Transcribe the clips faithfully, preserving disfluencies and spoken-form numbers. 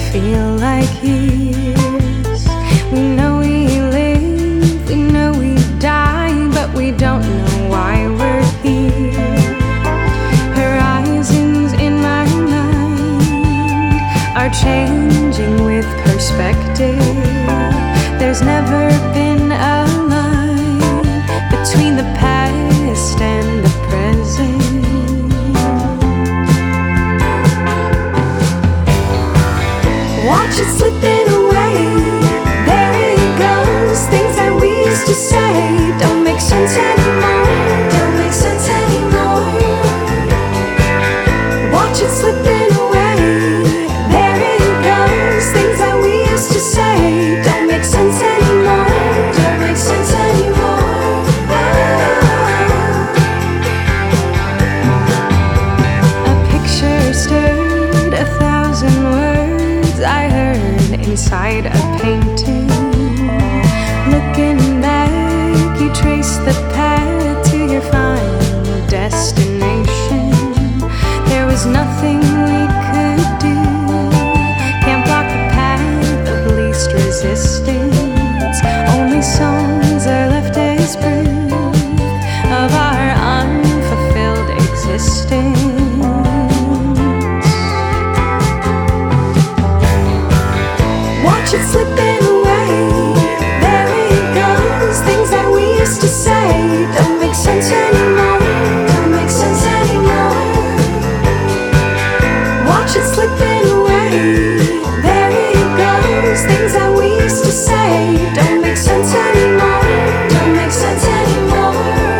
feel like years. We know we live, we know we die, but we don't know why we're here. Horizons in my mind are changing with perspective. There's never been a line between the past and the present. Watch it slipping away. There it goes. Things that we used to say don't make sense anymore. Don't make sense anymore. Watch it slipping away. There it goes. Things that we used to say don't make sense anymore. Don't make sense anymore. A picture stirred a thousand words I heard inside a painting. Looking back, you trace the path to your final destination. There was nothing we could do. Can't block the path of least resistance. Only songs are left as proof of our unfulfilled existence. Watch it slipping away. There it goes. Things that we used to say don't make sense anymore. Don't make sense anymore. Watch it slipping away. There it goes. Things that we used to say don't make sense anymore. Don't make sense anymore.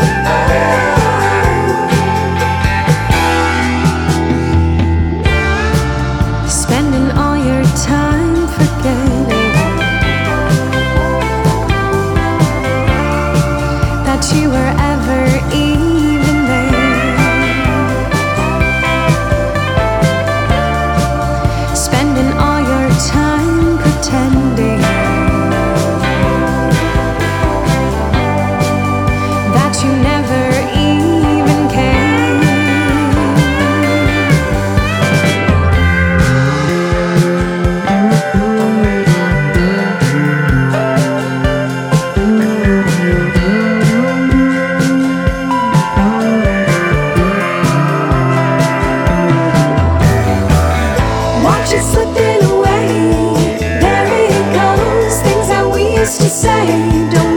Spending all your time forgetting that you were ever even there. Spending all your time pretending that you never even cared. Watch it slipping away. There it goes. Things that we used to say don't